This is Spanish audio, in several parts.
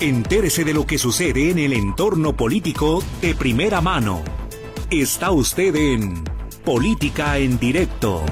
Entérese de lo que sucede en el entorno político de primera mano. Está usted en Política en Directo.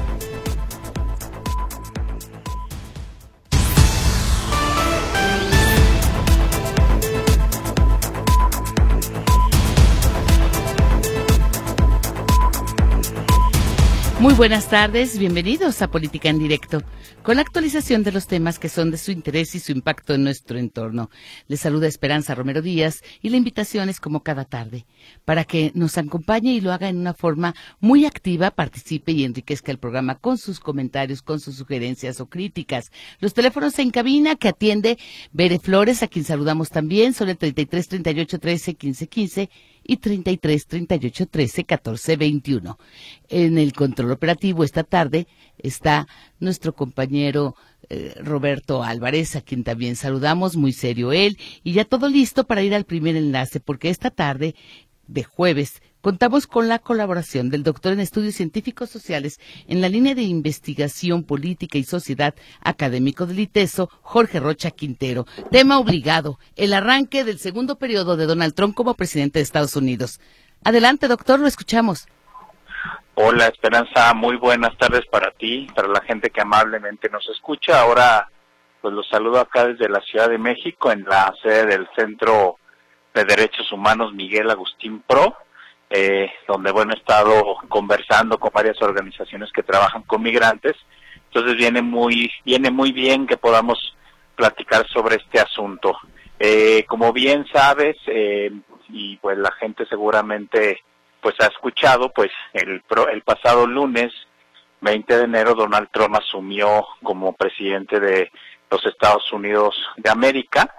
Muy buenas tardes, bienvenidos a Política en Directo, con la actualización de los temas que son de su interés y su impacto en nuestro entorno. Les saluda Esperanza Romero Díaz y la invitación es como cada tarde, para que nos acompañe y lo haga en una forma muy activa, participe y enriquezca el programa con sus comentarios, con sus sugerencias o críticas. Los teléfonos en cabina que atiende Bere Flores, a quien saludamos también, son el 33 38 13 15 15 y 33 38 13 14 21. En el control operativo esta tarde está nuestro compañero Roberto Álvarez, a quien también saludamos, muy serio él, y ya todo listo para ir al primer enlace, porque esta tarde de jueves contamos con la colaboración del doctor en Estudios Científicos Sociales en la línea de investigación política y sociedad académico del ITESO, Jorge Rocha Quintero. Tema obligado, el arranque del segundo periodo de Donald Trump como presidente de Estados Unidos. Adelante, doctor, lo escuchamos. Hola, Esperanza, muy buenas tardes para ti, para la gente que amablemente nos escucha. Ahora, pues los saludo acá desde la Ciudad de México, en la sede del Centro de Derechos Humanos Miguel Agustín Pro, donde, bueno, he estado conversando con varias organizaciones que trabajan con migrantes. Entonces viene muy bien que podamos platicar sobre este asunto. Como bien sabes, y pues la gente seguramente pues ha escuchado, pues el pasado lunes 20 de enero Donald Trump asumió como presidente de los Estados Unidos de América,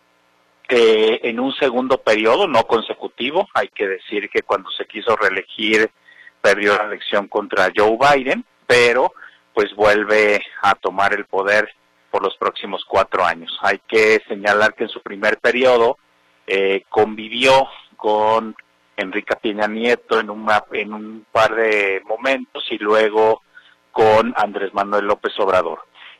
en un segundo periodo, no consecutivo. Hay que decir que cuando se quiso reelegir perdió la elección contra Joe Biden, pero pues vuelve a tomar el poder por los próximos 4 años. Hay que señalar que en su primer periodo convivió con Enrique Peña Nieto en un par de momentos y luego con Andrés Manuel López Obrador.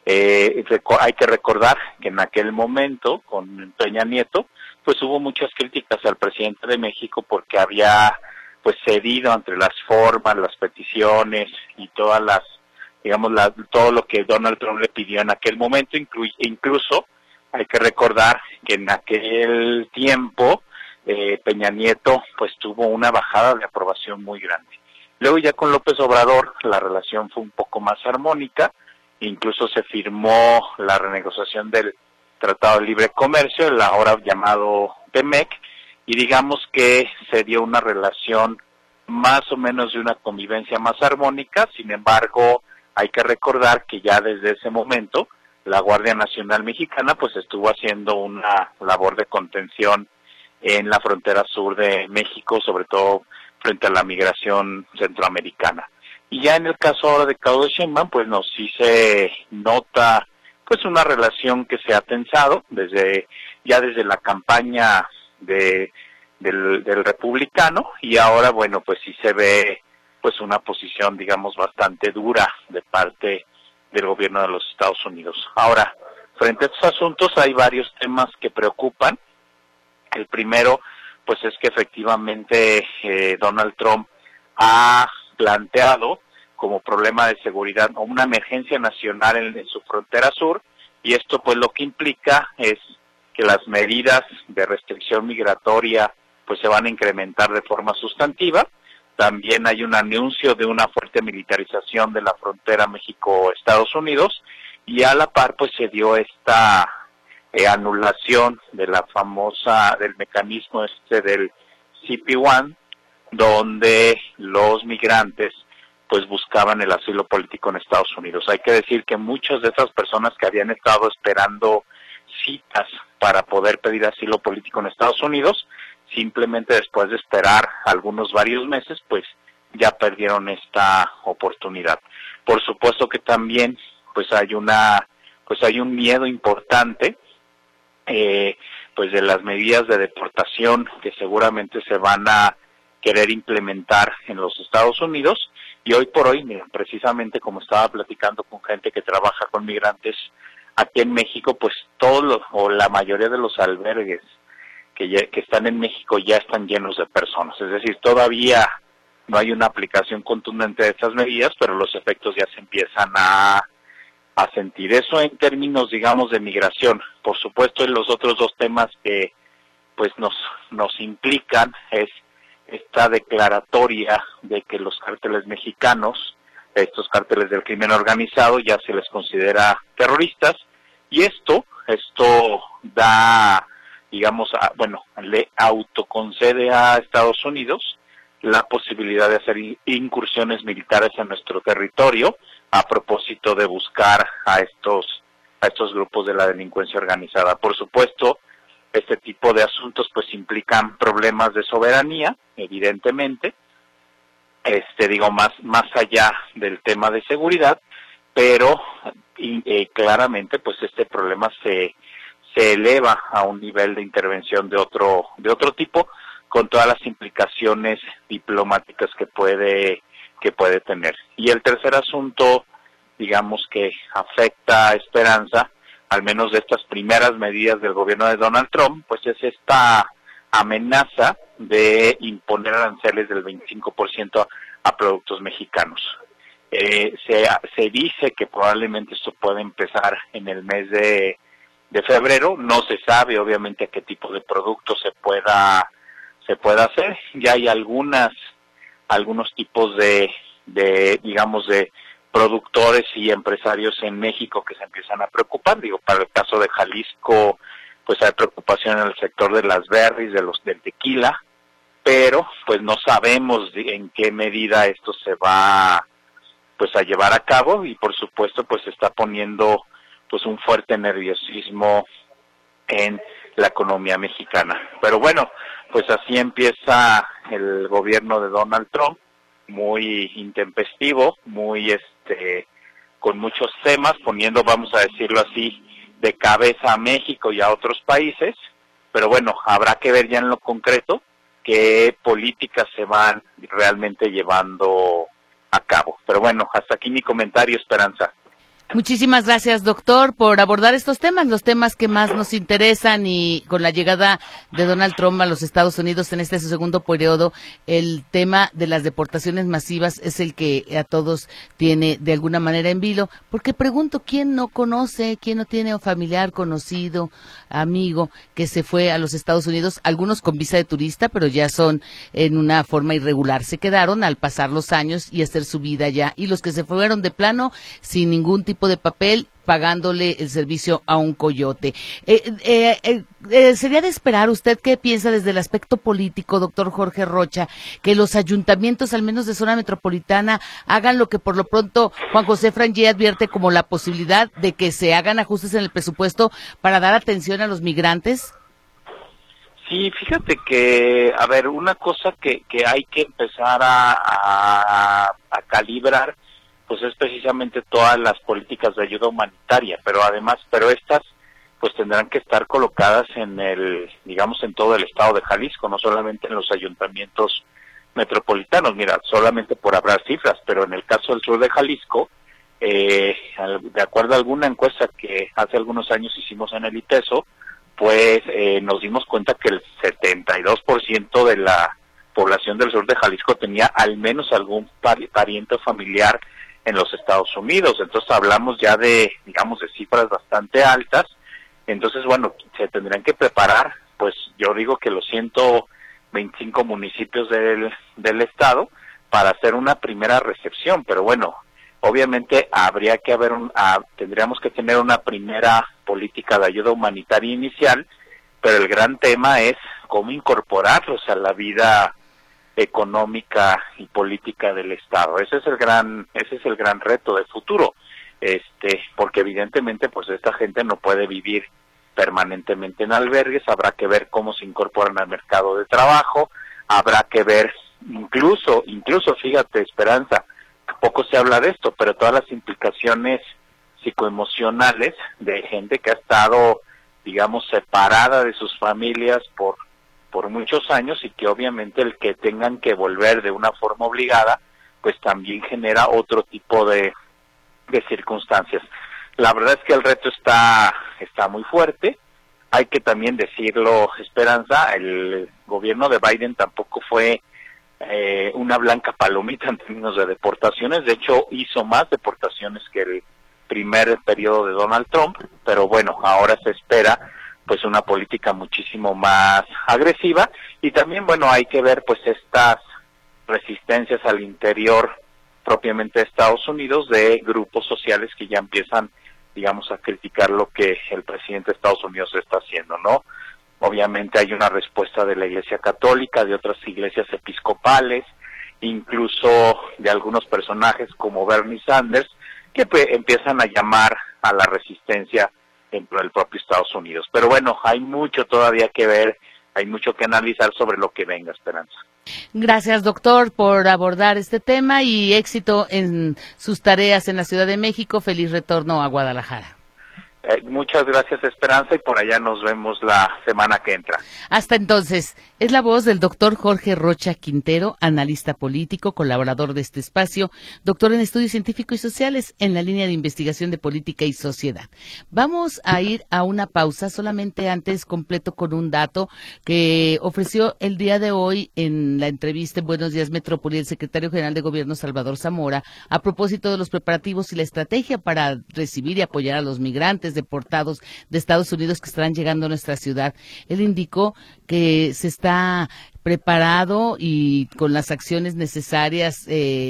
Hay que recordar que en aquel momento, con Peña Nieto, pues hubo muchas críticas al presidente de México porque había pues cedido entre las formas, las peticiones y todas las, digamos, todo lo que Donald Trump le pidió en aquel momento. Incluso hay que recordar que en aquel tiempo Peña Nieto pues tuvo una bajada de aprobación muy grande. Luego ya con López Obrador la relación fue un poco más armónica. Incluso se firmó la renegociación del Tratado de Libre Comercio, el ahora llamado TEMEC, y digamos que se dio una relación más o menos de una convivencia más armónica. Sin embargo, hay que recordar que ya desde ese momento la Guardia Nacional Mexicana pues estuvo haciendo una labor de contención en la frontera sur de México, sobre todo frente a la migración centroamericana. Y ya en el caso ahora de Claudia Sheinbaum, pues sí se nota pues una relación que se ha tensado desde la campaña del republicano, y ahora, bueno, pues sí se ve pues una posición, digamos, bastante dura de parte del gobierno de los Estados Unidos. Ahora, frente a estos asuntos hay varios temas que preocupan. El primero, pues es que efectivamente Donald Trump ha planteado como problema de seguridad o una emergencia nacional en su frontera sur, y esto pues lo que implica es que las medidas de restricción migratoria pues se van a incrementar de forma sustantiva. También hay un anuncio de una fuerte militarización de la frontera México-Estados Unidos, y a la par pues se dio esta anulación de del mecanismo del CP1, donde los migrantes pues buscaban el asilo político en Estados Unidos. Hay que decir que muchas de esas personas que habían estado esperando citas para poder pedir asilo político en Estados Unidos, simplemente después de esperar varios meses, pues ya perdieron esta oportunidad. Por supuesto que también pues hay un miedo importante pues de las medidas de deportación que seguramente se van a querer implementar en los Estados Unidos. Y hoy por hoy, mira, precisamente como estaba platicando con gente que trabaja con migrantes aquí en México, pues o la mayoría de los albergues que están en México ya están llenos de personas. Es decir, todavía no hay una aplicación contundente de estas medidas, pero los efectos ya se empiezan a sentir. Eso en términos, digamos, de migración. Por supuesto, en los otros dos temas que pues nos implican es esta declaratoria de que los cárteles mexicanos, estos cárteles del crimen organizado, ya se les considera terroristas, y esto da, digamos, le autoconcede a Estados Unidos la posibilidad de hacer incursiones militares en nuestro territorio a propósito de buscar a estos grupos de la delincuencia organizada. Por supuesto, este tipo de asuntos pues implican problemas de soberanía, evidentemente, más allá del tema de seguridad, pero claramente pues este problema se eleva a un nivel de intervención de otro tipo, con todas las implicaciones diplomáticas que puede tener. Y el tercer asunto, digamos, que afecta a Esperanza, al menos de estas primeras medidas del gobierno de Donald Trump, pues es esta amenaza de imponer aranceles del 25% a productos mexicanos. Se dice que probablemente esto puede empezar en el mes de febrero. No se sabe obviamente a qué tipo de productos se pueda hacer. Ya hay algunos tipos de productores y empresarios en México que se empiezan a preocupar. Para el caso de Jalisco, pues hay preocupación en el sector de las berries, del tequila, pero pues no sabemos en qué medida esto se va pues a llevar a cabo, y por supuesto pues se está poniendo pues un fuerte nerviosismo en la economía mexicana. Pero bueno, pues así empieza el gobierno de Donald Trump, muy intempestivo, muy con muchos temas, poniendo, vamos a decirlo así, de cabeza a México y a otros países. Pero bueno, habrá que ver ya en lo concreto qué políticas se van realmente llevando a cabo. Pero bueno, hasta aquí mi comentario, Esperanza. Muchísimas gracias, doctor, por abordar estos temas, los temas que más nos interesan, y con la llegada de Donald Trump a los Estados Unidos en su segundo periodo, el tema de las deportaciones masivas es el que a todos tiene de alguna manera en vilo, porque pregunto, ¿quién no conoce, quién no tiene un familiar, conocido, amigo que se fue a los Estados Unidos? Algunos con visa de turista, pero ya son en una forma irregular, se quedaron al pasar los años y hacer su vida allá, y los que se fueron de plano sin ningún tipo de papel, pagándole el servicio a un coyote. Sería de esperar, ¿usted qué piensa desde el aspecto político, doctor Jorge Rocha, que los ayuntamientos, al menos de zona metropolitana, hagan lo que por lo pronto Juan José Frangé advierte como la posibilidad de que se hagan ajustes en el presupuesto para dar atención a los migrantes? Sí, fíjate que, una cosa que hay que empezar a calibrar, pues es precisamente todas las políticas de ayuda humanitaria, pero estas pues tendrán que estar colocadas en en todo el estado de Jalisco, no solamente en los ayuntamientos metropolitanos. Mira, solamente por hablar cifras, pero en el caso del sur de Jalisco, de acuerdo a alguna encuesta que hace algunos años hicimos en el ITESO, pues nos dimos cuenta que el 72% de la población del sur de Jalisco tenía al menos algún pariente o familiar en los Estados Unidos. Entonces hablamos ya de cifras bastante altas. Entonces, bueno, se tendrán que preparar, pues yo digo que los 125 municipios del estado para hacer una primera recepción, pero bueno, obviamente tendríamos que tener una primera política de ayuda humanitaria inicial, pero el gran tema es cómo incorporarlos a la vida económica y política del estado. Ese es el gran reto del futuro, porque evidentemente pues esta gente no puede vivir permanentemente en albergues. Habrá que ver cómo se incorporan al mercado de trabajo, habrá que ver incluso fíjate, Esperanza, poco se habla de esto, pero todas las implicaciones psicoemocionales de gente que ha estado separada de sus familias por muchos años, y que obviamente el que tengan que volver de una forma obligada, pues también genera otro tipo de circunstancias. La verdad es que el reto está muy fuerte. Hay que también decirlo, Esperanza, el gobierno de Biden tampoco fue una blanca palomita en términos de deportaciones. De hecho, hizo más deportaciones que el primer periodo de Donald Trump, pero bueno, ahora se espera pues una política muchísimo más agresiva, y también, bueno, hay que ver pues estas resistencias al interior propiamente de Estados Unidos de grupos sociales que ya empiezan, digamos, a criticar lo que el presidente de Estados Unidos está haciendo, ¿no? Obviamente hay una respuesta de la Iglesia Católica, de otras iglesias episcopales, incluso de algunos personajes como Bernie Sanders, que empiezan a llamar a la resistencia dentro del propio Estados Unidos. Pero bueno, hay mucho todavía que ver, hay mucho que analizar sobre lo que venga, Esperanza. Gracias, doctor, por abordar este tema y éxito en sus tareas en la Ciudad de México. Feliz retorno a Guadalajara. Muchas gracias, Esperanza, y por allá nos vemos la semana que entra. Hasta entonces, es la voz del doctor Jorge Rocha Quintero, analista político, colaborador de este espacio, doctor en estudios científicos y sociales en la línea de investigación de política y sociedad. Vamos a ir a una pausa, solamente antes completo con un dato que ofreció el día de hoy en la entrevista en Buenos Días Metrópoli el secretario general de Gobierno Salvador Zamora a propósito de los preparativos y la estrategia para recibir y apoyar a los migrantes deportados de Estados Unidos que estarán llegando a nuestra ciudad. Él indicó que se está preparado y con las acciones necesarias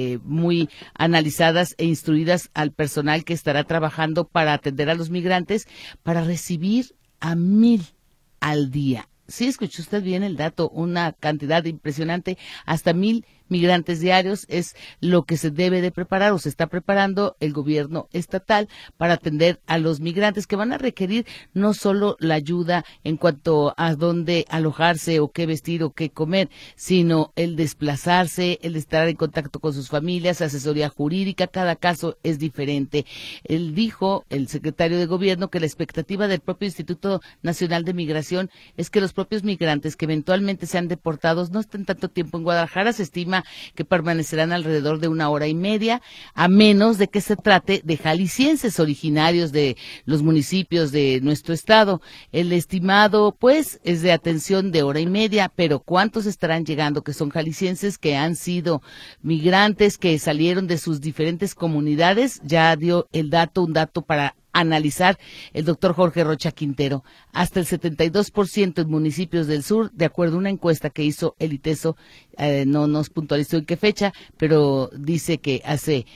muy analizadas e instruidas al personal que estará trabajando para atender a los migrantes, para recibir a 1,000 al día. Sí, escuchó usted bien el dato, una cantidad impresionante, hasta 1,000 migrantes diarios es lo que se debe de preparar o se está preparando el gobierno estatal para atender a los migrantes que van a requerir no solo la ayuda en cuanto a dónde alojarse o qué vestir o qué comer, sino el desplazarse, el estar en contacto con sus familias, asesoría jurídica, cada caso es diferente. Él dijo, el secretario de gobierno, que la expectativa del propio Instituto Nacional de Migración es que los propios migrantes que eventualmente sean deportados no estén tanto tiempo en Guadalajara. Se estima que permanecerán alrededor de 1 hora y media, a menos de que se trate de jaliscienses originarios de los municipios de nuestro estado. El estimado, pues, es de atención de 1 hora y media, pero ¿cuántos estarán llegando que son jaliscienses, que han sido migrantes, que salieron de sus diferentes comunidades? Ya dio el dato, un dato para analizar el doctor Jorge Rocha Quintero. Hasta el 72% en municipios del sur, de acuerdo a una encuesta que hizo el ITESO, no nos puntualizó en qué fecha, pero dice que hace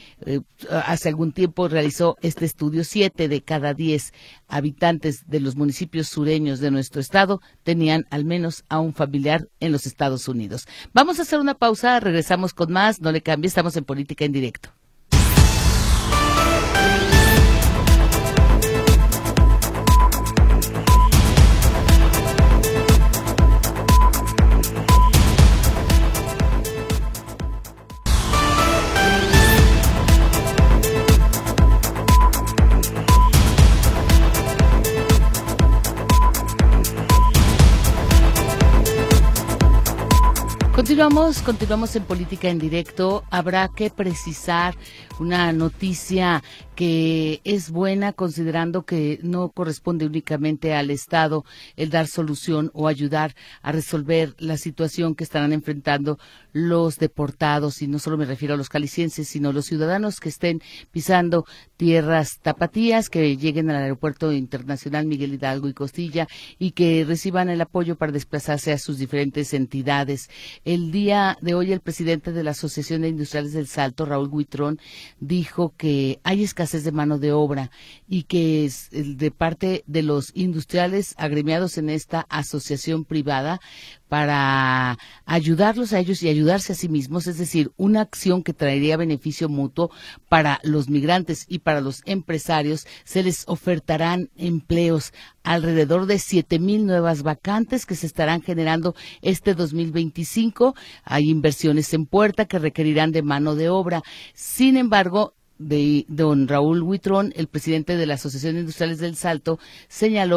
algún tiempo realizó este estudio. 7 de cada 10 habitantes de los municipios sureños de nuestro estado tenían al menos a un familiar en los Estados Unidos. Vamos a hacer una pausa, regresamos con más, no le cambie, estamos en Política en Directo. Continuamos en Política en Directo. Habrá que precisar una noticia que es buena, considerando que no corresponde únicamente al Estado el dar solución o ayudar a resolver la situación que estarán enfrentando los deportados, y no solo me refiero a los jaliscienses, sino los ciudadanos que estén pisando tierras tapatías, que lleguen al Aeropuerto Internacional Miguel Hidalgo y Costilla y que reciban el apoyo para desplazarse a sus diferentes entidades. El día de hoy el presidente de la Asociación de Industriales del Salto, Raúl Huitrón, dijo que hay escasez de mano de obra y que es de parte de los industriales agremiados en esta asociación privada para ayudarlos a ellos y ayudarse a sí mismos, es decir, una acción que traería beneficio mutuo para los migrantes y para los empresarios. Se les ofertarán empleos, alrededor de 7,000 nuevas vacantes que se estarán generando este 2025. Hay inversiones en puerta que requerirán de mano de obra. Sin embargo, de don Raúl Huitrón, el presidente de la Asociación de Industriales del Salto, señaló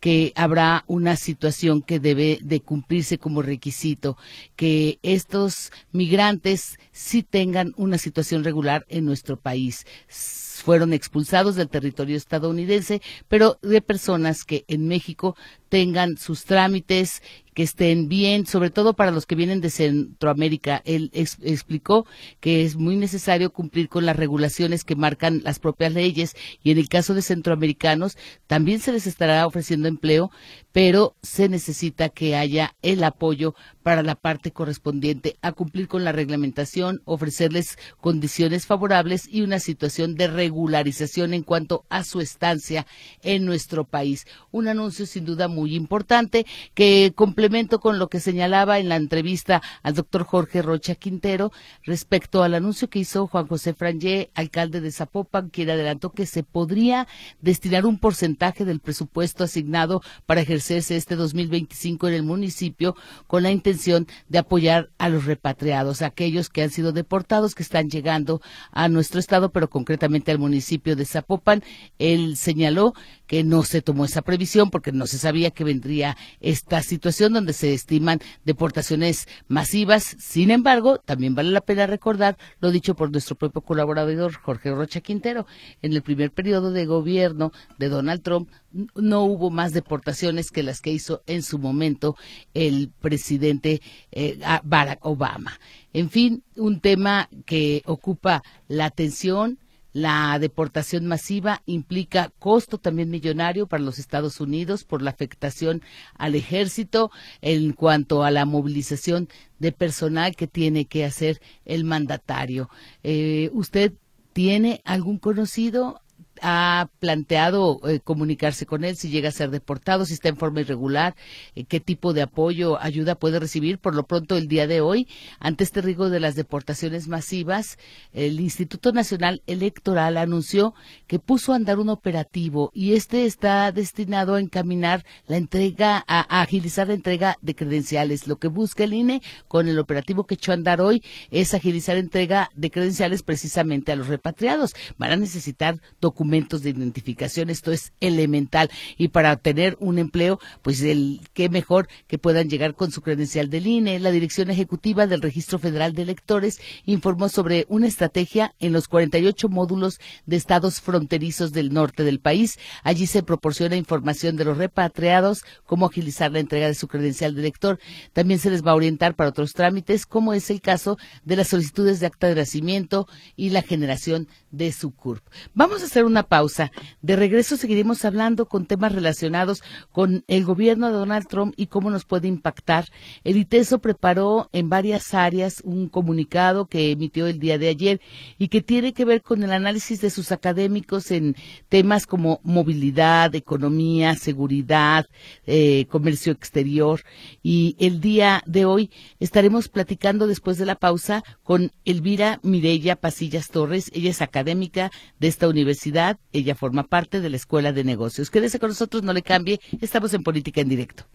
que habrá una situación que debe de cumplirse como requisito, que estos migrantes sí tengan una situación regular en nuestro país. Fueron expulsados del territorio estadounidense, pero de personas que en México tengan sus trámites, que estén bien, sobre todo para los que vienen de Centroamérica. Él explicó que es muy necesario cumplir con las regulaciones que marcan las propias leyes, y en el caso de centroamericanos también se les estará ofreciendo empleo, pero se necesita que haya el apoyo para la parte correspondiente a cumplir con la reglamentación, ofrecerles condiciones favorables y una situación de regularización en cuanto a su estancia en nuestro país. Un anuncio sin duda muy importante, que complemento con lo que señalaba en la entrevista al doctor Jorge Rocha Quintero respecto al anuncio que hizo Juan José Frangé, alcalde de Zapopan, quien adelantó que se podría destinar un porcentaje del presupuesto asignado para ejercerse este 2025 en el municipio, con la intención de apoyar a los repatriados, a aquellos que han sido deportados, que están llegando a nuestro estado, pero concretamente al municipio de Zapopan. Él señaló que no se tomó esa previsión porque no se sabía que vendría esta situación donde se estiman deportaciones masivas. Sin embargo, también vale la pena recordar lo dicho por nuestro propio colaborador Jorge Rocha Quintero. En el primer periodo de gobierno de Donald Trump no hubo más deportaciones que las que hizo en su momento el presidente Barack Obama. En fin, un tema que ocupa la atención. La deportación masiva implica costo también millonario para los Estados Unidos por la afectación al ejército en cuanto a la movilización de personal que tiene que hacer el mandatario. ¿Usted tiene algún conocido? ¿Ha planteado comunicarse con él si llega a ser deportado, si está en forma irregular? ¿Qué tipo de apoyo, ayuda puede recibir? Por lo pronto, el día de hoy, ante este riesgo de las deportaciones masivas, el Instituto Nacional Electoral anunció que puso a andar un operativo, y este está destinado a encaminar la entrega, a agilizar la entrega de credenciales. Lo que busca el INE con el operativo que echó a andar hoy es agilizar entrega de credenciales precisamente a los repatriados. Van a necesitar documentos de identificación, esto es elemental, y para tener un empleo, pues qué mejor que puedan llegar con su credencial del INE. La Dirección Ejecutiva del Registro Federal de Electores informó sobre una estrategia en los 48 módulos de estados fronterizos del norte del país. Allí se proporciona información de los repatriados, cómo agilizar la entrega de su credencial de elector. También se les va a orientar para otros trámites, como es el caso de las solicitudes de acta de nacimiento y la generación de su CURP. Vamos a hacer una pausa. De regreso seguiremos hablando con temas relacionados con el gobierno de Donald Trump y cómo nos puede impactar. El ITESO preparó en varias áreas un comunicado que emitió el día de ayer y que tiene que ver con el análisis de sus académicos en temas como movilidad, economía, seguridad, comercio exterior. Y el día de hoy estaremos platicando después de la pausa con Elvira Mireya Pasillas Torres. Ella es académica de esta universidad. Ella forma parte de la Escuela de Negocios. Quédese con nosotros, no le cambie. Estamos en Política en Directo.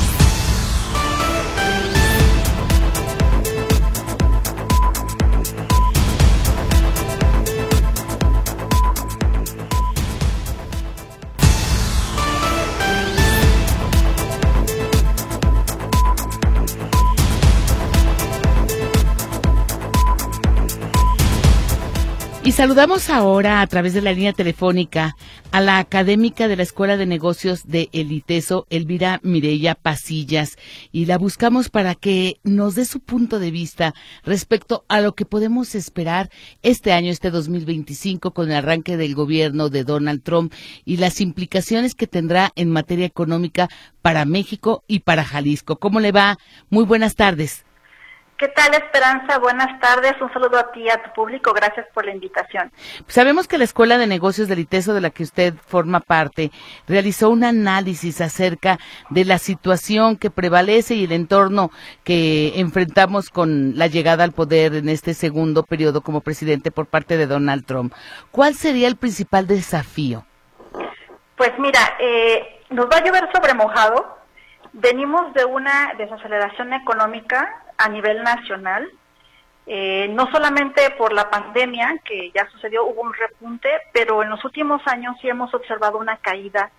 Y saludamos ahora a través de la línea telefónica a la académica de la Escuela de Negocios de el ITESO, Elvira Mireya Pasillas, y la buscamos para que nos dé su punto de vista respecto a lo que podemos esperar este año, este 2025, con el arranque del gobierno de Donald Trump y las implicaciones que tendrá en materia económica para México y para Jalisco. ¿Cómo le va? Muy buenas tardes. ¿Qué tal, Esperanza? Buenas tardes. Un saludo a ti y a tu público. Gracias por la invitación. Sabemos que la Escuela de Negocios del ITESO, de la que usted forma parte, realizó un análisis acerca de la situación que prevalece y el entorno que enfrentamos con la llegada al poder en este segundo periodo como presidente por parte de Donald Trump. ¿Cuál sería el principal desafío? Pues mira, nos va a llover sobre mojado. Venimos de una desaceleración económica a nivel nacional, no solamente por la pandemia, que ya sucedió, hubo un repunte, pero en los últimos años sí hemos observado una caída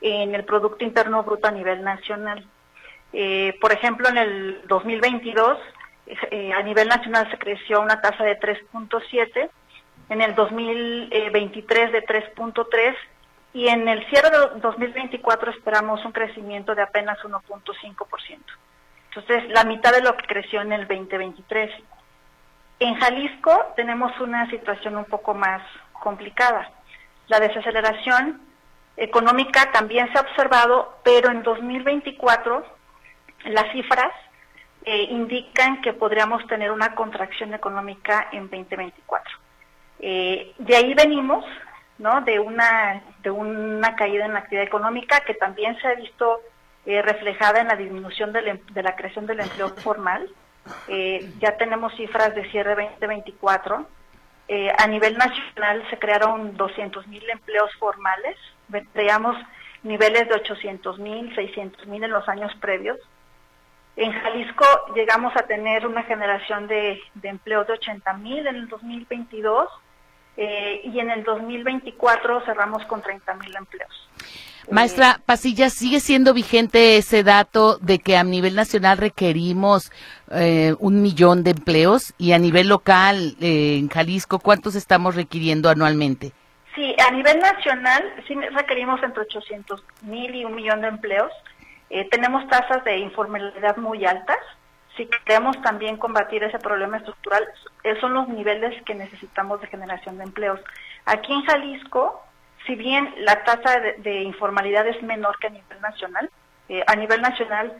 en el Producto Interno Bruto a nivel nacional. Por ejemplo, en el 2022, a nivel nacional se creció una tasa de 3.7, en el 2023 de 3.3, y en el cierre de 2024 esperamos un crecimiento de apenas 1.5%. Entonces, la mitad de lo que creció en el 2023. En Jalisco tenemos una situación un poco más complicada. La desaceleración económica también se ha observado, pero en 2024 las cifras indican que podríamos tener una contracción económica en 2024. De ahí venimos, ¿no?, de una caída en la actividad económica que también se ha visto reflejada en la disminución de la creación del empleo formal. Ya tenemos cifras de cierre 2024. A nivel nacional se crearon 200,000 empleos formales. Veíamos niveles de 800,000, 600,000 en los años previos. En Jalisco llegamos a tener una generación de empleos de 80,000 en el 2022 y en el 2024 cerramos con 30,000 empleos. Maestra Pasilla, ¿sigue siendo vigente ese dato de que a nivel nacional requerimos 1,000,000 de empleos y a nivel local, en Jalisco, cuántos estamos requiriendo anualmente? Sí, a nivel nacional sí requerimos entre 800,000 y 1,000,000 de empleos. Tenemos tasas de informalidad muy altas. Si queremos también combatir ese problema estructural, esos son los niveles que necesitamos de generación de empleos. Aquí en Jalisco, si bien la tasa de informalidad es menor que a nivel nacional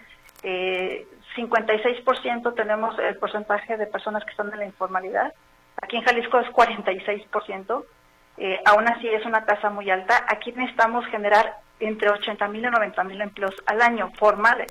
56% tenemos el porcentaje de personas que están en la informalidad. Aquí en Jalisco es 46%. Aún así es una tasa muy alta. Aquí necesitamos generar entre 80,000 y 90,000 empleos al año formales.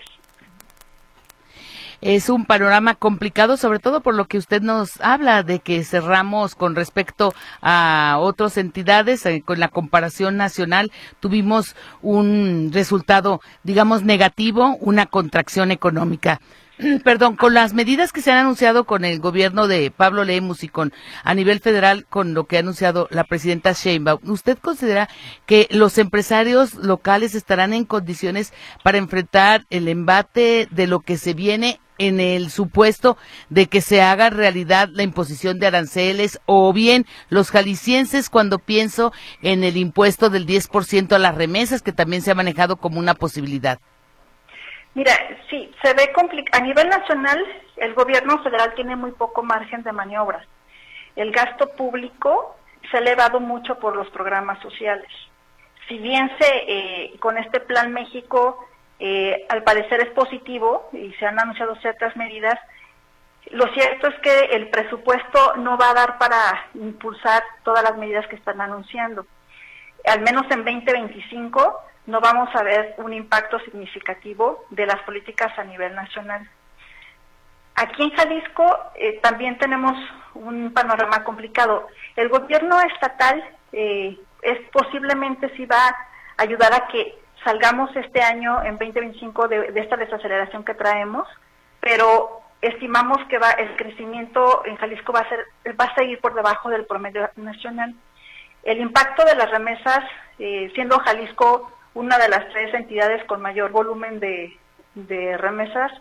Es un panorama complicado, sobre todo por lo que usted nos habla de que cerramos con respecto a otras entidades, con la comparación nacional, tuvimos un resultado, digamos, negativo, una contracción económica. Perdón, con las medidas que se han anunciado con el gobierno de Pablo Lemus y a nivel federal con lo que ha anunciado la presidenta Sheinbaum, ¿usted considera que los empresarios locales estarán en condiciones para enfrentar el embate de lo que se viene en el supuesto de que se haga realidad la imposición de aranceles, o bien los jaliscienses cuando pienso en el impuesto del 10% a las remesas, que también se ha manejado como una posibilidad? Mira, sí, se ve complicado. A nivel nacional, el gobierno federal tiene muy poco margen de maniobra. El gasto público se ha elevado mucho por los programas sociales. Si bien con este Plan México, al parecer es positivo y se han anunciado ciertas medidas, lo cierto es que el presupuesto no va a dar para impulsar todas las medidas que están anunciando. Al menos en 2025 no vamos a ver un impacto significativo de las políticas a nivel nacional. Aquí en Jalisco también tenemos un panorama complicado. El gobierno estatal posiblemente sí va a ayudar a que salgamos este año, en 2025, de esta desaceleración que traemos, pero estimamos que el crecimiento en Jalisco va a seguir por debajo del promedio nacional. El impacto de las remesas, siendo Jalisco una de las 3 entidades con mayor volumen de remesas,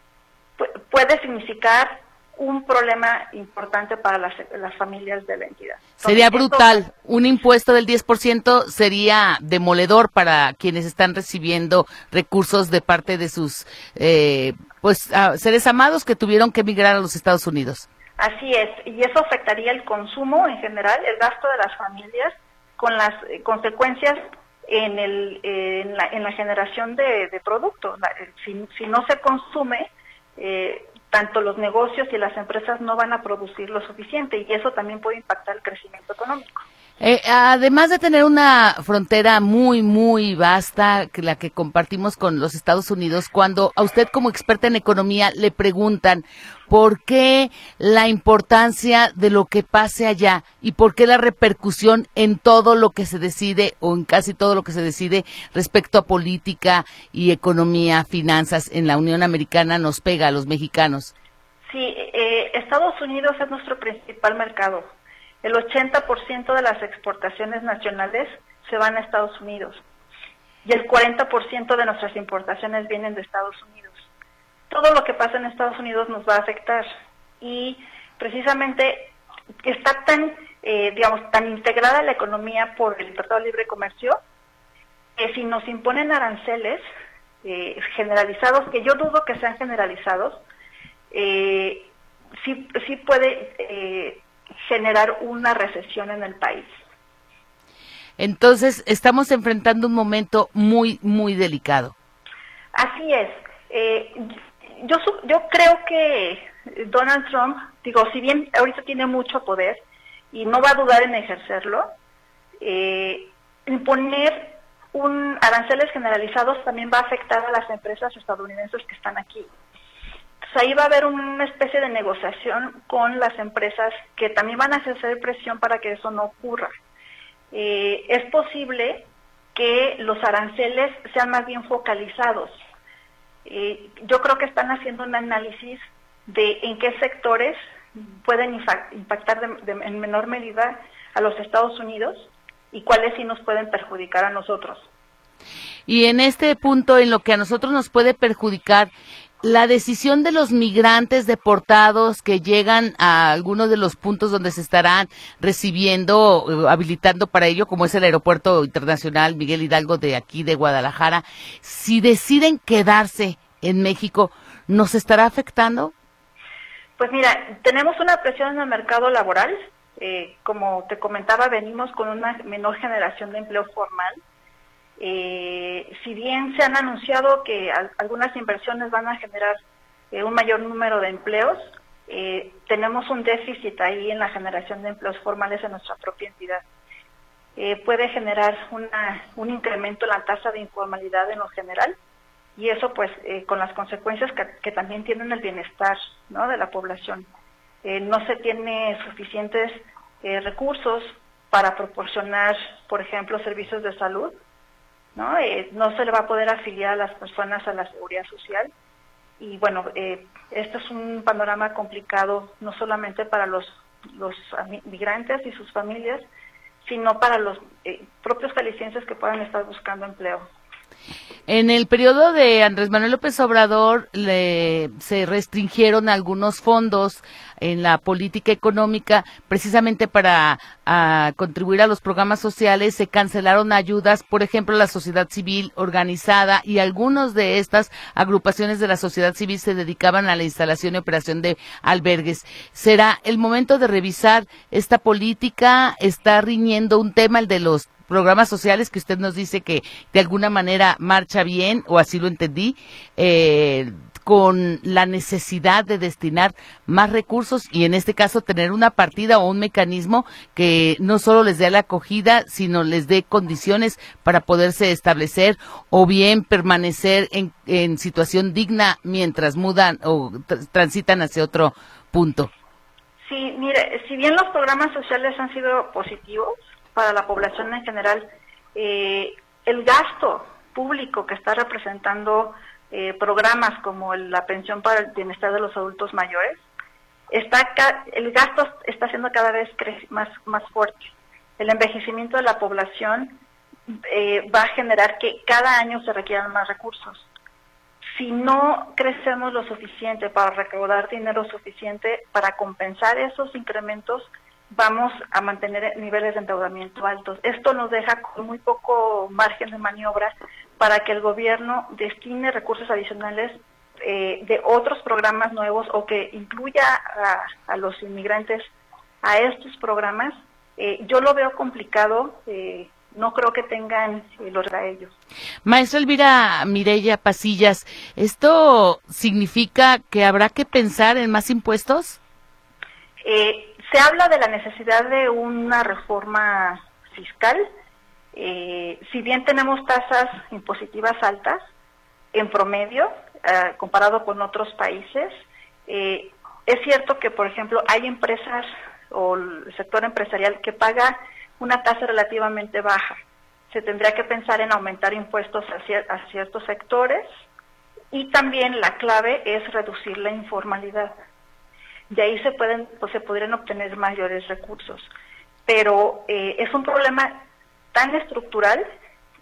puede significar un problema importante para las familias de la entidad. Sería brutal. Un impuesto del 10% sería demoledor para quienes están recibiendo recursos de parte de sus seres amados que tuvieron que emigrar a los Estados Unidos. Así es, y eso afectaría el consumo en general, el gasto de las familias, con las consecuencias en la generación de productos. Si no se consume, tanto los negocios y las empresas no van a producir lo suficiente, y eso también puede impactar el crecimiento económico. Además de tener una frontera muy, muy vasta, la que compartimos con los Estados Unidos, cuando a usted como experta en economía le preguntan por qué la importancia de lo que pase allá y por qué la repercusión en todo lo que se decide, o en casi todo lo que se decide respecto a política y economía, finanzas en la Unión Americana, nos pega a los mexicanos. Sí, Estados Unidos es nuestro principal mercado. El 80% de las exportaciones nacionales se van a Estados Unidos. y el 40% de nuestras importaciones vienen de Estados Unidos. Todo lo que pasa en Estados Unidos nos va a afectar y precisamente está tan, tan integrada la economía por el Tratado de Libre Comercio que si nos imponen aranceles generalizados, que yo dudo que sean generalizados, sí puede generar una recesión en el país. Entonces, estamos enfrentando un momento muy, muy delicado. Así es. Yo creo que Donald Trump, si bien ahorita tiene mucho poder y no va a dudar en ejercerlo, imponer aranceles generalizados también va a afectar a las empresas estadounidenses que están aquí. Entonces ahí va a haber una especie de negociación con las empresas que también van a ejercer presión para que eso no ocurra. Es posible que los aranceles sean más bien focalizados. Yo creo que están haciendo un análisis de en qué sectores pueden impactar en menor medida a los Estados Unidos y cuáles sí nos pueden perjudicar a nosotros. Y en este punto, en lo que a nosotros nos puede perjudicar, la decisión de los migrantes deportados que llegan a algunos de los puntos donde se estarán recibiendo, habilitando para ello, como es el Aeropuerto Internacional Miguel Hidalgo de aquí de Guadalajara, si deciden quedarse en México, ¿nos estará afectando? Pues mira, tenemos una presión en el mercado laboral. Como te comentaba, venimos con una menor generación de empleo formal. Si bien se han anunciado que algunas inversiones van a generar un mayor número de empleos, tenemos un déficit ahí en la generación de empleos formales en nuestra propia entidad. Puede generar un incremento en la tasa de informalidad en lo general y eso pues con las consecuencias que también tienen el bienestar, ¿no?, de la población. No se tiene suficientes recursos para proporcionar, por ejemplo, servicios de salud, ¿no? No se le va a poder afiliar a las personas a la seguridad social y bueno, esto es un panorama complicado no solamente para los migrantes y sus familias, sino para los propios jaliscienses que puedan estar buscando empleo. En el periodo de Andrés Manuel López Obrador se restringieron algunos fondos en la política económica precisamente para contribuir a los programas sociales. Se cancelaron ayudas, por ejemplo, la sociedad civil organizada y algunas de estas agrupaciones de la sociedad civil se dedicaban a la instalación y operación de albergues. ¿Será el momento de revisar esta política? ¿Está riñendo un tema, el de los programas sociales, que usted nos dice que de alguna manera marcha bien, o así lo entendí, con la necesidad de destinar más recursos y en este caso tener una partida o un mecanismo que no solo les dé la acogida, sino les dé condiciones para poderse establecer o bien permanecer en situación digna mientras mudan o transitan hacia otro punto? Sí, mire, si bien los programas sociales han sido positivos para la población en general, el gasto público que está representando programas como la pensión para el bienestar de los adultos mayores, el gasto está siendo cada vez más fuerte. El envejecimiento de la población va a generar que cada año se requieran más recursos. Si no crecemos lo suficiente para recaudar dinero suficiente para compensar esos incrementos, vamos a mantener niveles de endeudamiento altos. Esto nos deja con muy poco margen de maniobra para que el gobierno destine recursos adicionales de otros programas nuevos o que incluya a los inmigrantes a estos programas. Yo lo veo complicado, no creo que tengan los para ellos. Maestra Elvira Mireya Pasillas, ¿esto significa que habrá que pensar en más impuestos? Se habla de la necesidad de una reforma fiscal. Si bien tenemos tasas impositivas altas, en promedio, comparado con otros países, es cierto que, por ejemplo, hay empresas o el sector empresarial que paga una tasa relativamente baja. Se tendría que pensar en aumentar impuestos a ciertos sectores y también la clave es reducir la informalidad. De ahí se podrían obtener mayores recursos. Pero es un problema tan estructural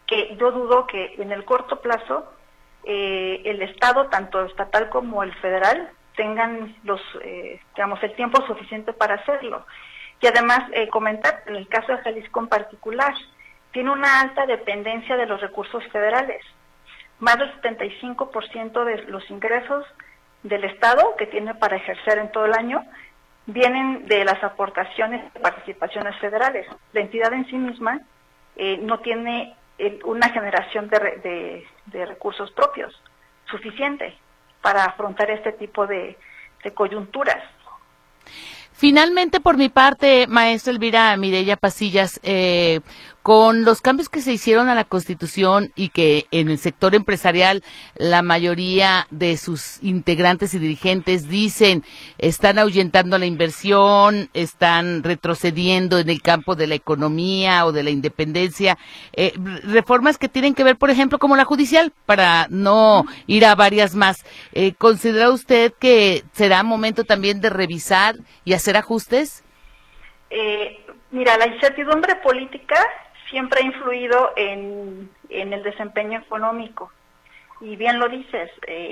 que yo dudo que en el corto plazo el Estado, tanto estatal como el federal, tengan el tiempo suficiente para hacerlo. Y además, comentar, en el caso de Jalisco en particular, tiene una alta dependencia de los recursos federales. Más del 75% de los ingresos del Estado que tiene para ejercer en todo el año vienen de las aportaciones y participaciones federales. La entidad en sí misma no tiene una generación de recursos propios suficiente para afrontar este tipo de coyunturas. Finalmente, por mi parte, maestra Elvira Mireya Pasillas, con los cambios que se hicieron a la Constitución y que en el sector empresarial la mayoría de sus integrantes y dirigentes dicen están ahuyentando la inversión, están retrocediendo en el campo de la economía o de la independencia, reformas que tienen que ver, por ejemplo, como la judicial, para no ir a varias más. ¿Considera usted que será momento también de revisar y hacer ajustes? Mira, la incertidumbre política siempre ha influido en el desempeño económico. Y bien lo dices,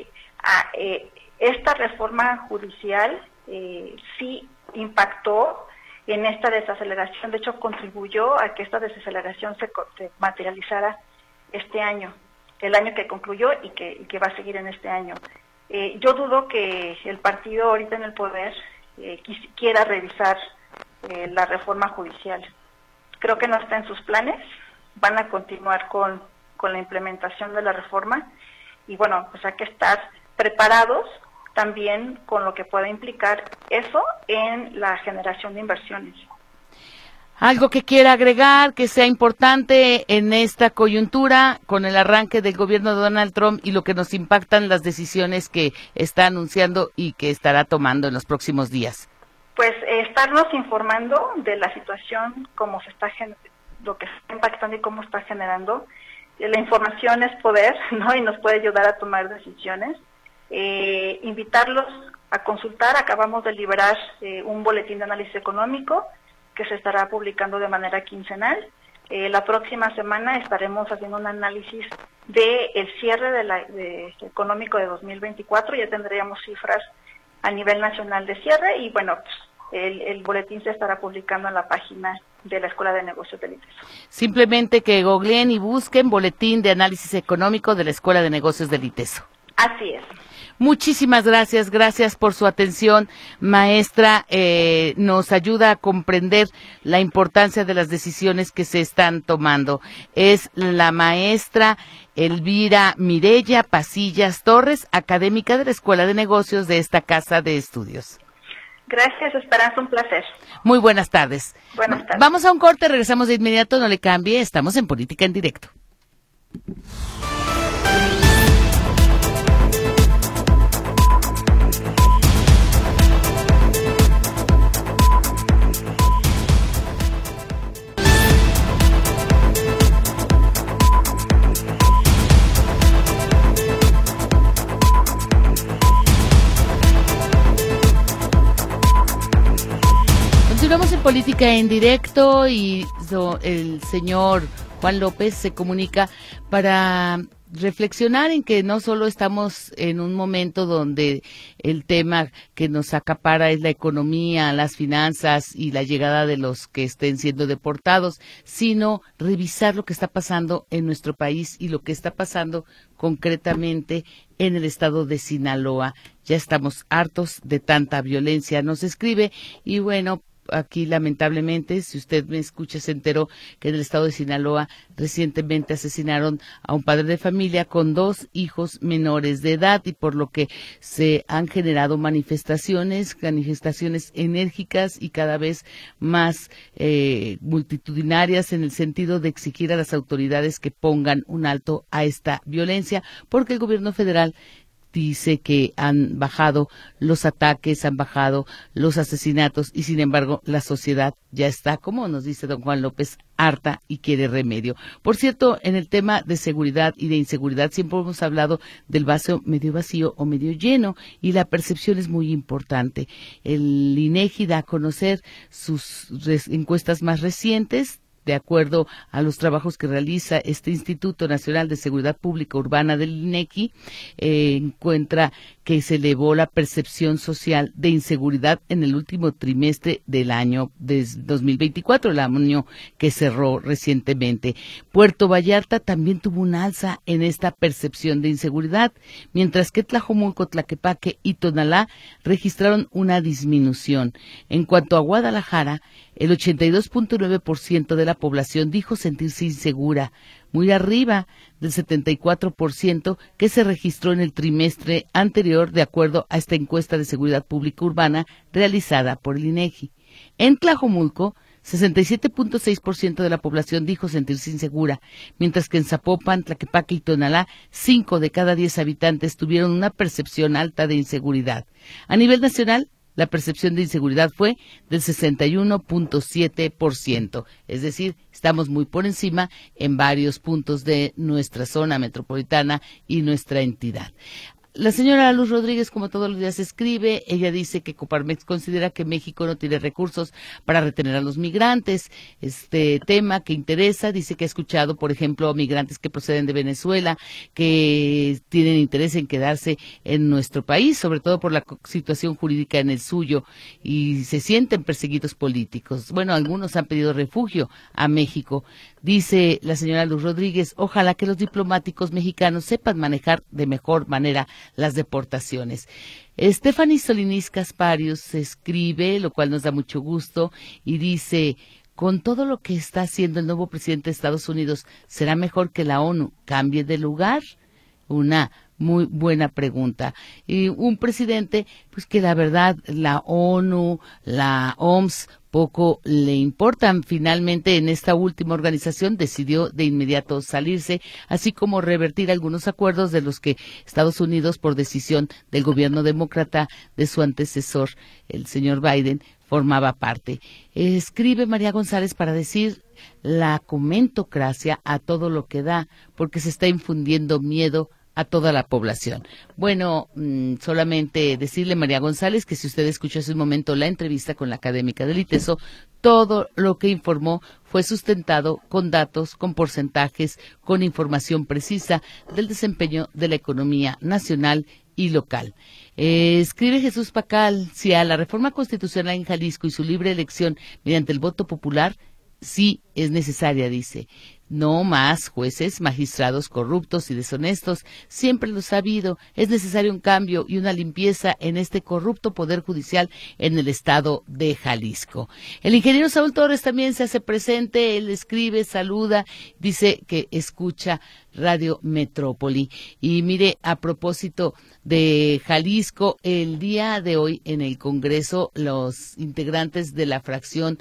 esta reforma judicial sí impactó en esta desaceleración. De hecho, contribuyó a que esta desaceleración se materializara este año, el año que concluyó y que va a seguir en este año. Yo dudo que el partido ahorita en el poder quiera revisar la reforma judicial. Creo que no está en sus planes. Van a continuar con la implementación de la reforma y bueno, pues hay que estar preparados también con lo que pueda implicar eso en la generación de inversiones. ¿Algo que quiera agregar, que sea importante en esta coyuntura con el arranque del gobierno de Donald Trump y lo que nos impactan las decisiones que está anunciando y que estará tomando en los próximos días? Pues estarnos informando de la situación, cómo se está lo que está impactando y cómo está generando. La información es poder, ¿no? Y nos puede ayudar a tomar decisiones. Invitarlos a consultar. Acabamos de liberar un boletín de análisis económico que se estará publicando de manera quincenal. La próxima semana estaremos haciendo un análisis del cierre económico de 2024. Ya tendríamos cifras a nivel nacional de cierre y bueno, pues, el boletín se estará publicando en la página de la Escuela de Negocios del ITESO. Simplemente que googleen y busquen Boletín de Análisis Económico de la Escuela de Negocios del ITESO. Así es. Muchísimas gracias por su atención, maestra. Nos ayuda a comprender la importancia de las decisiones que se están tomando. Es la maestra Elvira Mireya Pasillas Torres, académica de la Escuela de Negocios de esta casa de estudios. Gracias, Esperanza, un placer. Muy buenas tardes. Buenas tardes. Vamos a un corte, regresamos de inmediato, no le cambie, estamos en Política en Directo. Continuamos en Política en Directo y el señor Juan López se comunica para reflexionar en que no solo estamos en un momento donde el tema que nos acapara es la economía, las finanzas y la llegada de los que estén siendo deportados, sino revisar lo que está pasando en nuestro país y lo que está pasando concretamente en el estado de Sinaloa. Ya estamos hartos de tanta violencia, nos escribe, y bueno, aquí lamentablemente, si usted me escucha, se enteró que en el estado de Sinaloa recientemente asesinaron a un padre de familia con 2 hijos menores de edad, y por lo que se han generado manifestaciones enérgicas y cada vez más multitudinarias en el sentido de exigir a las autoridades que pongan un alto a esta violencia, porque el gobierno federal dice que han bajado los ataques, han bajado los asesinatos y sin embargo la sociedad ya está, como nos dice don Juan López, harta y quiere remedio. Por cierto, en el tema de seguridad y de inseguridad siempre hemos hablado del vaso medio vacío o medio lleno y la percepción es muy importante. El INEGI da a conocer sus encuestas más recientes de acuerdo a los trabajos que realiza este Instituto Nacional de Seguridad Pública Urbana del INEGI, encuentra que se elevó la percepción social de inseguridad en el último trimestre del año de 2024, el año que cerró recientemente. Puerto Vallarta también tuvo un alza en esta percepción de inseguridad, mientras que Tlajomulco, Tlaquepaque y Tonalá registraron una disminución. En cuanto a Guadalajara, el 82.9% de la población dijo sentirse insegura, muy arriba del 74% que se registró en el trimestre anterior, de acuerdo a esta encuesta de seguridad pública urbana realizada por el INEGI. En Tlajomulco, 67.6% de la población dijo sentirse insegura, mientras que en Zapopan, Tlaquepaque y Tonalá, 5 de cada 10 habitantes tuvieron una percepción alta de inseguridad. A nivel nacional, la percepción de inseguridad fue del 61.7%, es decir, estamos muy por encima en varios puntos de nuestra zona metropolitana y nuestra entidad. La señora Luz Rodríguez, como todos los días, escribe. Ella dice que Coparmex considera que México no tiene recursos para retener a los migrantes. Este tema que interesa, dice que ha escuchado, por ejemplo, a migrantes que proceden de Venezuela, que tienen interés en quedarse en nuestro país, sobre todo por la situación jurídica en el suyo, y se sienten perseguidos políticos. Bueno, algunos han pedido refugio a México. Dice la señora Luz Rodríguez, ojalá que los diplomáticos mexicanos sepan manejar de mejor manera las deportaciones. Stephanie Solinis Casparius escribe, lo cual nos da mucho gusto, y dice, con todo lo que está haciendo el nuevo presidente de Estados Unidos, ¿será mejor que la ONU cambie de lugar? Una muy buena pregunta. Y un presidente, pues que la verdad, la ONU, la OMS, poco le importan. Finalmente, en esta última organización decidió de inmediato salirse, así como revertir algunos acuerdos de los que Estados Unidos, por decisión del gobierno demócrata de su antecesor, el señor Biden, formaba parte. Escribe María González para decir la comentocracia a todo lo que da, porque se está infundiendo miedo a toda la población. Bueno, solamente decirle, María González, que si usted escuchó hace un momento la entrevista con la académica del ITESO, todo lo que informó fue sustentado con datos, con porcentajes, con información precisa del desempeño de la economía nacional y local. Escribe Jesús Pacal, si a la reforma constitucional en Jalisco y su libre elección mediante el voto popular, sí es necesaria, dice. No más jueces, magistrados corruptos y deshonestos, siempre los ha habido. Es necesario un cambio y una limpieza en este corrupto poder judicial en el estado de Jalisco. El ingeniero Saúl Torres también se hace presente, él escribe, saluda, dice que escucha Radio Metrópoli. Y mire, a propósito de Jalisco, el día de hoy en el Congreso, los integrantes de la fracción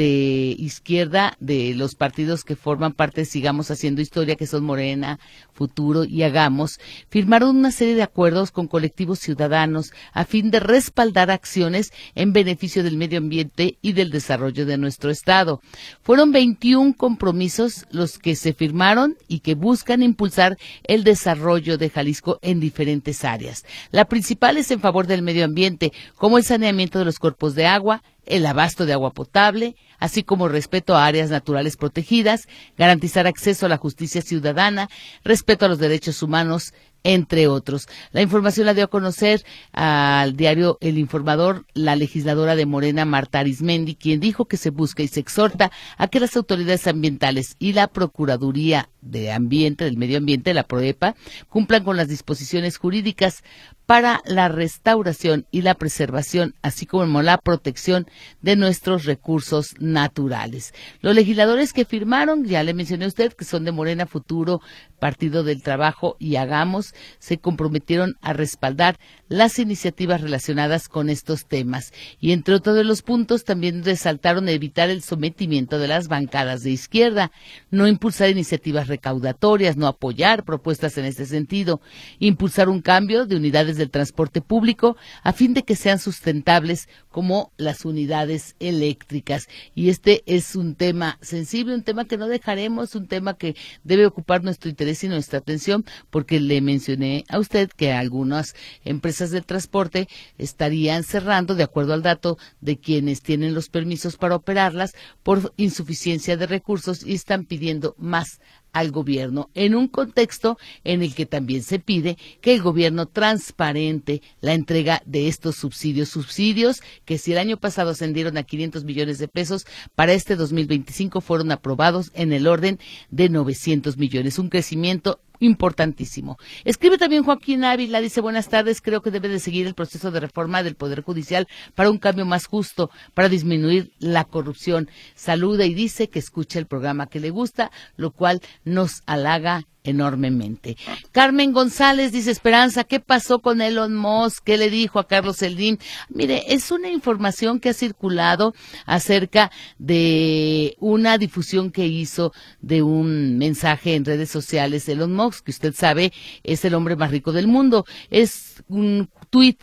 de izquierda de los partidos que forman parte de Sigamos Haciendo Historia, que son Morena, Futuro y Hagamos, firmaron una serie de acuerdos con colectivos ciudadanos a fin de respaldar acciones en beneficio del medio ambiente y del desarrollo de nuestro estado. Fueron 21 compromisos los que se firmaron y que buscan impulsar el desarrollo de Jalisco en diferentes áreas. La principal es en favor del medio ambiente, como el saneamiento de los cuerpos de agua, el abasto de agua potable, así como respeto a áreas naturales protegidas, garantizar acceso a la justicia ciudadana, respeto a los derechos humanos, entre otros. La información la dio a conocer al diario El Informador la legisladora de Morena, Marta Arismendi, quien dijo que se busca y se exhorta a que las autoridades ambientales y la Procuraduría de Ambiente, del Medio Ambiente, la PROEPA, cumplan con las disposiciones jurídicas para la restauración y la preservación, así como la protección de nuestros recursos naturales. Los legisladores que firmaron, ya le mencioné a usted, que son de Morena, Futuro, Partido del Trabajo y Hagamos, se comprometieron a respaldar las iniciativas relacionadas con estos temas. Y entre otros de los puntos, también resaltaron evitar el sometimiento de las bancadas de izquierda, no impulsar iniciativas recaudatorias, no apoyar propuestas en este sentido, impulsar un cambio de unidades del transporte público a fin de que sean sustentables como las unidades eléctricas. Y este es un tema sensible, un tema que no dejaremos, un tema que debe ocupar nuestro interés interés y nuestra atención, porque le mencioné a usted que algunas empresas de transporte estarían cerrando, de acuerdo al dato de quienes tienen los permisos para operarlas, por insuficiencia de recursos, y están pidiendo más al gobierno, en un contexto en el que también se pide que el gobierno transparente la entrega de estos subsidios que si el año pasado ascendieron a 500 millones de pesos, para este 2025 fueron aprobados en el orden de 900 millones, un crecimiento importantísimo. Escribe también Joaquín Ávila, dice: buenas tardes, creo que debe de seguir el proceso de reforma del Poder Judicial para un cambio más justo, para disminuir la corrupción. Saluda y dice que escucha el programa que le gusta, lo cual nos halaga enormemente. Carmen González dice: Esperanza, ¿qué pasó con Elon Musk? ¿Qué le dijo a Carlos Slim? Mire, es una información que ha circulado acerca de una difusión que hizo de un mensaje en redes sociales. Elon Musk, que usted sabe, es el hombre más rico del mundo. Es un tuit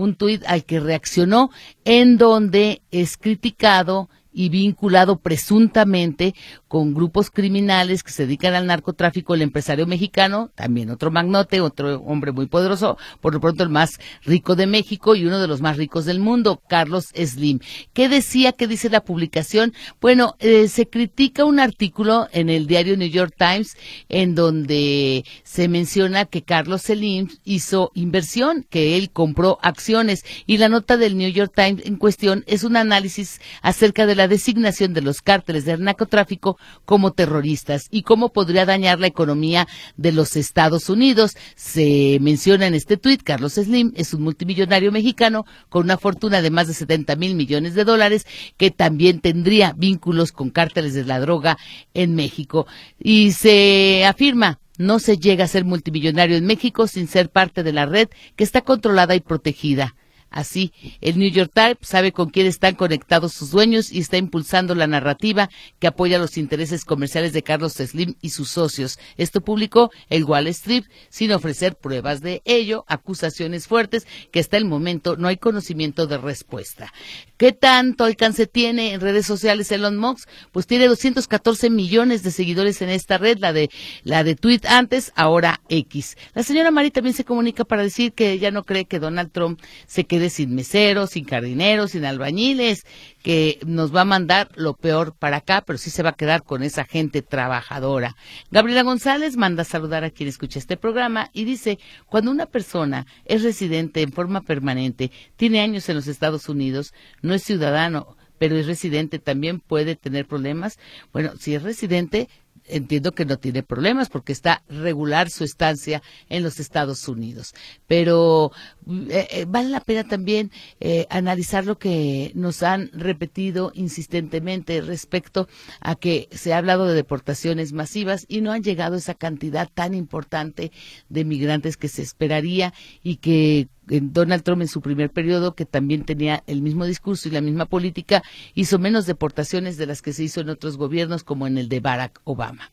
al que reaccionó, en donde es criticado y vinculado presuntamente con grupos criminales que se dedican al narcotráfico, el empresario mexicano, también otro magnote, otro hombre muy poderoso, por lo pronto el más rico de México y uno de los más ricos del mundo, Carlos Slim. ¿Qué decía? ¿Qué dice la publicación? Bueno, se critica un artículo en el diario New York Times en donde se menciona que Carlos Slim hizo inversión, que él compró acciones, y la nota del New York Times en cuestión es un análisis acerca de la designación de los cárteles del narcotráfico como terroristas y cómo podría dañar la economía de los Estados Unidos. Se menciona en este tuit: Carlos Slim es un multimillonario mexicano con una fortuna de más de 70,000 millones de dólares, que también tendría vínculos con cárteles de la droga en México. Y se afirma: no se llega a ser multimillonario en México sin ser parte de la red que está controlada y protegida. Así, el New York Times sabe con quién están conectados sus dueños y está impulsando la narrativa que apoya los intereses comerciales de Carlos Slim y sus socios. Esto publicó el Wall Street sin ofrecer pruebas de ello, acusaciones fuertes que hasta el momento no hay conocimiento de respuesta. ¿Qué tanto alcance tiene en redes sociales Elon Musk? Pues tiene 214 millones de seguidores en esta red, la de Twitter antes, ahora X. La señora Mari también se comunica para decir que ella no cree que Donald Trump se quede sin meseros, sin jardineros, sin albañiles, que nos va a mandar lo peor para acá, pero sí se va a quedar con esa gente trabajadora. Gabriela González manda a saludar a quien escucha este programa y dice: cuando una persona es residente en forma permanente, tiene años en los Estados Unidos, no es ciudadano, pero es residente, ¿también puede tener problemas? Bueno, si es residente, entiendo que no tiene problemas porque está regular su estancia en los Estados Unidos. Pero vale la pena también analizar lo que nos han repetido insistentemente respecto a que se ha hablado de deportaciones masivas y no han llegado esa cantidad tan importante de migrantes que se esperaría, y que Donald Trump en su primer periodo, que también tenía el mismo discurso y la misma política, hizo menos deportaciones de las que se hizo en otros gobiernos como en el de Barack Obama.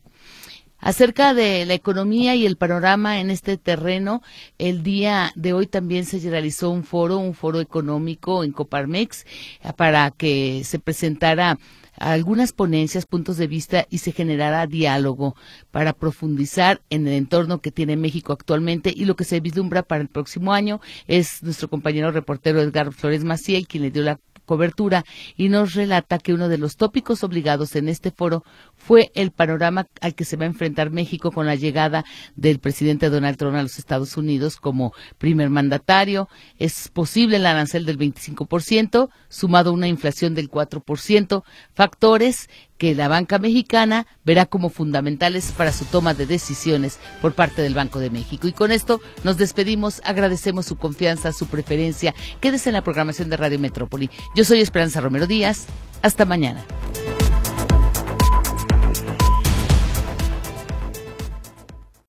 Acerca de la economía y el panorama en este terreno, el día de hoy también se realizó un foro económico en Coparmex, para que se presentara algunas ponencias, puntos de vista, y se generará diálogo para profundizar en el entorno que tiene México actualmente y lo que se vislumbra para el próximo año. Es nuestro compañero reportero Edgar Flores Maciel quien le dio la cobertura y nos relata que uno de los tópicos obligados en este foro fue el panorama al que se va a enfrentar México con la llegada del presidente Donald Trump a los Estados Unidos como primer mandatario. Es posible el arancel del 25%, sumado a una inflación del 4%, factores que la banca mexicana verá como fundamentales para su toma de decisiones por parte del Banco de México. Y con esto nos despedimos, agradecemos su confianza, su preferencia. Quédese en la programación de Radio Metrópoli. Yo soy Esperanza Romero Díaz. Hasta mañana.